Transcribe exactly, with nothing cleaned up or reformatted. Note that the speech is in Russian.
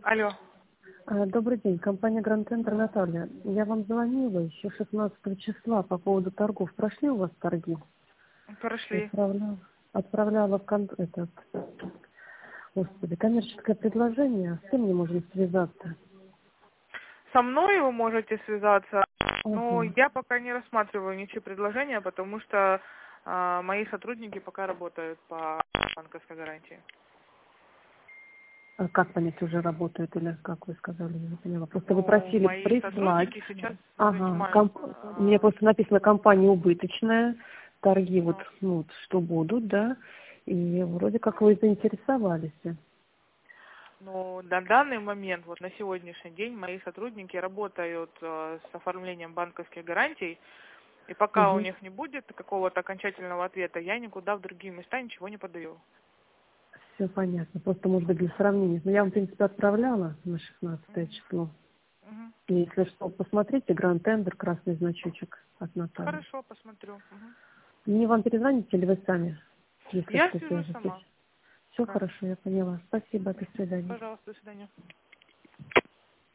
Алло. А, Добрый день, компания Гранд Центр, Наталья. Я вам звонила еще шестнадцатого числа по поводу торгов. Прошли у вас торги? Прошли. Отправляла, отправляла в кон... этот, господи, коммерческое предложение. С кем мне можно связаться? Со мной вы можете связаться, но Ага. я пока не рассматриваю ничьи предложения, потому что а, мои сотрудники пока работают по банковской гарантии. А как понять, уже работает или как вы сказали, я не поняла. Просто вы Но просили мои прислать. сотрудники сейчас Ага. занимают... Комп... Мне а, просто написано компания убыточная. Торги вот, ну, ну, вот, что будут, да. И вроде как вы заинтересовались. но на данный момент, вот на сегодняшний день, мои сотрудники работают а, с оформлением банковских гарантий, и пока у Угу. них не будет какого-то окончательного ответа, я никуда в другие места ничего не подаю. Все понятно. Просто, может быть, для сравнения. Но я вам, в принципе, отправляла на шестнадцатое Мгм. число. Мгм. И если что, посмотрите, Гранд Тендер, красный значочек от Натальи. Хорошо, посмотрю. Мгм. Мне вам перезвоните или вы сами, если Я что, свяжусь свяжетесь? сама. Все Да. хорошо, я поняла. Спасибо, до свидания. Пожалуйста, до свидания.